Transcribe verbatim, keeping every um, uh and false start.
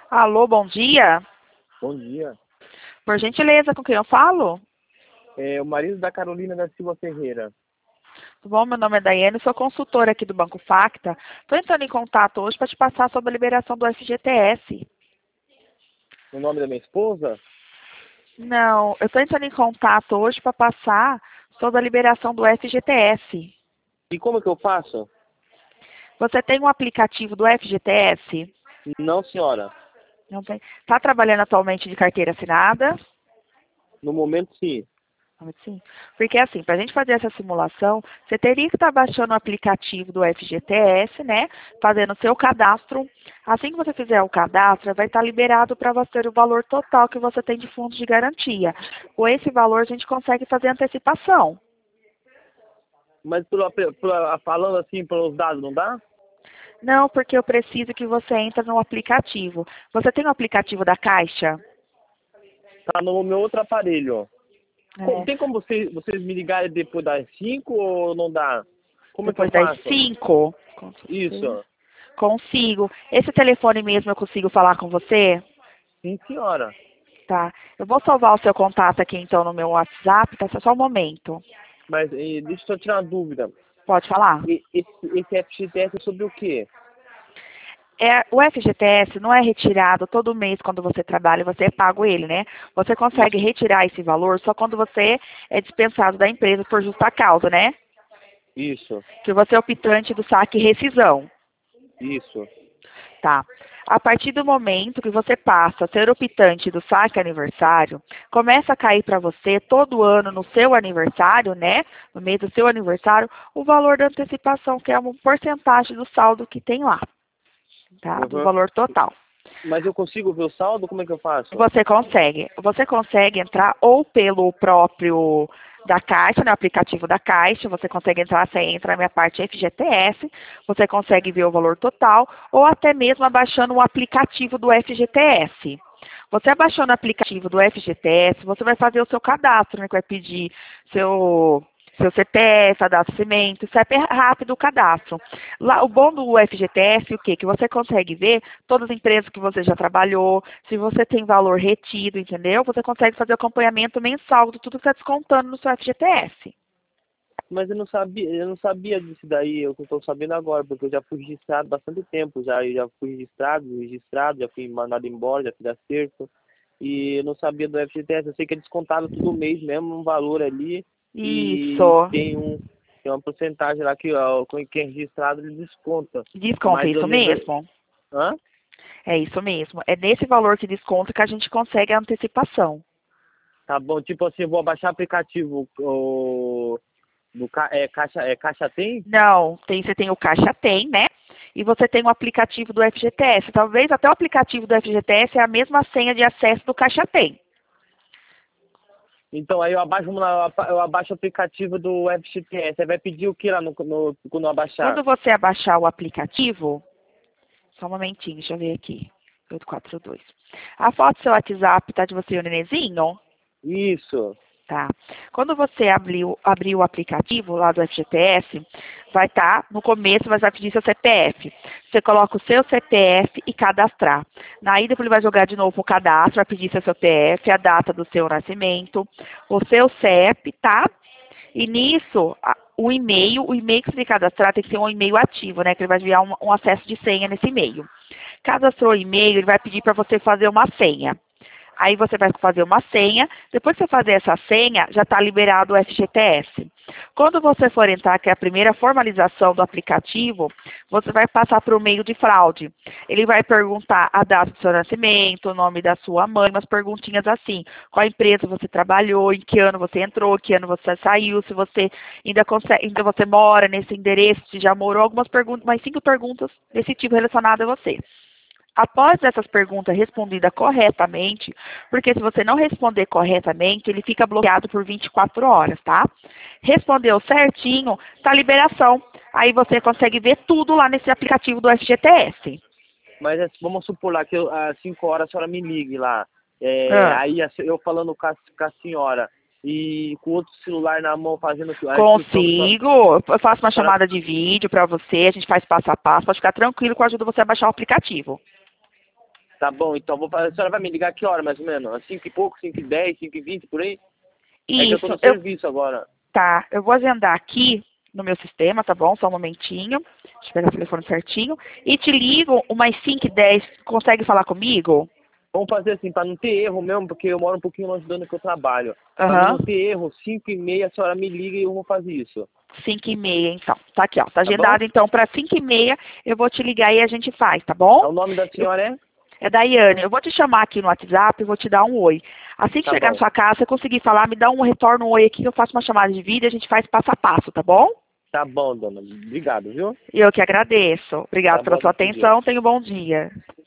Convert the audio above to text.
Alô, bom dia. Bom dia. Por gentileza, com quem eu falo? É o marido da Carolina da Silva Ferreira. Tudo bom? Meu nome é Daiane, sou consultora aqui do Banco Facta. Estou entrando em contato hoje para te passar sobre a liberação do F G T S. O nome da minha esposa? Não, eu estou entrando em contato hoje para passar sobre a liberação do F G T S. E como que eu faço? Você tem um aplicativo do F G T S? Não, senhora. Não tem? Está trabalhando atualmente de carteira assinada? No momento, sim. Sim. Porque assim, para a gente fazer essa simulação, você teria que estar baixando o aplicativo do F G T S, né? Fazendo o seu cadastro. Assim que você fizer o cadastro, vai estar liberado para você o valor total que você tem de fundos de garantia. Com esse valor, a gente consegue fazer antecipação. Mas pelo, pelo, falando assim pelos dados, não dá? Não, porque eu preciso que você entre no aplicativo. Você tem o aplicativo da Caixa? Tá no meu outro aparelho. É. Tem como vocês, vocês me ligarem depois das cinco ou não dá? Como é que eu Depois das faço? cinco? Isso. Consigo. Esse telefone mesmo eu consigo falar com você? Sim, senhora. Tá. Eu vou salvar o seu contato aqui, então, no meu WhatsApp, tá? Só um momento. Mas e, deixa eu só tirar uma dúvida. Pode falar? E, esse, esse F G T S é sobre o quê? É, o F G T S não é retirado todo mês quando você trabalha, você é pago ele, né? Você consegue Isso. retirar esse valor só quando você é dispensado da empresa por justa causa, né? Isso. Que você é optante do saque e rescisão. Isso. Tá. A partir do momento que você passa a ser optante do saque aniversário, começa a cair para você todo ano no seu aniversário, né? No mês do seu aniversário, o valor da antecipação, que é uma porcentagem do saldo que tem lá, tá? Do Uhum. valor total. Mas eu consigo ver o saldo? Como é que eu faço? Você consegue. Você consegue entrar ou pelo próprio da Caixa, no aplicativo da Caixa, você consegue entrar, você entra na minha parte F G T S, você consegue ver o valor total, ou até mesmo abaixando o aplicativo do F G T S. Você abaixando o aplicativo do F G T S, você vai fazer o seu cadastro, né, que vai pedir seu, seu C P F, a data de nascimento, isso é rápido o cadastro. Lá, o bom do F G T S, o quê? Que você consegue ver todas as empresas que você já trabalhou, se você tem valor retido, entendeu? Você consegue fazer acompanhamento mensal de tudo que está descontando no seu F G T S. Mas eu não sabia, eu não sabia disso daí, eu estou sabendo agora, porque eu já fui registrado há bastante tempo, já, eu já fui registrado, registrado, já fui mandado embora, já fiz acerto, e eu não sabia do F G T S, eu sei que é descontado todo mês mesmo, um valor ali, e Isso. tem, um, tem uma porcentagem lá que ó, quem é registrado ele desconta. Desconta, Mas eu isso lembro. mesmo. Hã? É isso mesmo. É nesse valor que desconta que a gente consegue a antecipação. Tá bom, tipo assim, eu vou abaixar o aplicativo, o, do, ca- é, caixa, é, caixa tem? Não, tem, você tem o Caixa Tem, né? E você tem o aplicativo do F G T S. Talvez até o aplicativo do F G T S é a mesma senha de acesso do Caixa Tem. Então aí eu abaixo, uma- eu abaixo o aplicativo do F G T S. Aí vai pedir o que lá no, no, quando eu abaixar? Quando você abaixar o aplicativo, só um momentinho, deixa eu ver aqui. oito quatro dois. A foto do seu WhatsApp tá de você e o nenenzinho? Isso. Tá. Quando você abrir, o- abrir o aplicativo lá do F G T S, vai estar, no começo, vai pedir seu C P F. Você coloca o seu C P F e cadastrar. Na ida, ele vai jogar de novo o cadastro, vai pedir seu C P F, a data do seu nascimento, o seu C E P, tá? E nisso, a- o e-mail, o e-mail que você cadastrar tem que ser um e-mail ativo, né? Que ele vai enviar um, um acesso de senha nesse e-mail. Cadastrou o e-mail, ele vai pedir para você fazer uma senha. Aí você vai fazer uma senha. Depois que você fazer essa senha, já está liberado o F G T S. Quando você for entrar, que é a primeira formalização do aplicativo, você vai passar por um meio de fraude. Ele vai perguntar a data do seu nascimento, o nome da sua mãe, umas perguntinhas assim. Qual empresa você trabalhou, em que ano você entrou, que ano você saiu, se você ainda, consegue, ainda você mora nesse endereço, se já morou, algumas perguntas, mais cinco perguntas desse tipo relacionadas a você. Após essas perguntas respondidas corretamente, porque se você não responder corretamente, ele fica bloqueado por vinte e quatro horas, tá? Respondeu certinho, tá liberação. Aí você consegue ver tudo lá nesse aplicativo do F G T S. Mas é, vamos supor lá que eu, às cinco horas a senhora me ligue lá. É, Ah, aí a se- eu falando com a, com a senhora e com outro celular na mão fazendo a inscrição. A senhora, consigo. Eu faço uma a senhora- chamada de vídeo para você, a gente faz passo a passo. Pode ficar tranquilo que eu ajudo você a baixar o aplicativo. Tá bom, então vou fazer. A senhora vai me ligar que hora, mais ou menos? Às cinco e pouco, cinco e dez, cinco e vinte, por aí? É que eu tô Isso, no eu, serviço agora. tá, eu vou agendar aqui no meu sistema, tá bom? Só um momentinho. Deixa eu pegar o telefone certinho. E te ligo umas cinco e dez, consegue falar comigo? Vamos fazer assim, para não ter erro mesmo, porque eu moro um pouquinho longe de onde que eu trabalho. Para Aham. não ter erro, cinco e meia a senhora me liga e eu vou fazer isso. cinco e meia, então. Tá aqui, ó. Tá Tá bom? agendado, então, para cinco e meia. Eu vou te ligar e a gente faz, tá Ah, bom? o nome da Eu- senhora é? É Daiane. Eu vou te chamar aqui no WhatsApp e vou te dar um oi. Assim que Tá chegar na bom. sua casa, você conseguir falar, me dá um retorno, um oi aqui, que eu faço uma chamada de vídeo e a gente faz passo a passo, tá bom? Tá bom, dona. Obrigado, viu? E eu que agradeço. Obrigado Tá pela bom, sua fique com Deus. atenção. Tenha um bom dia.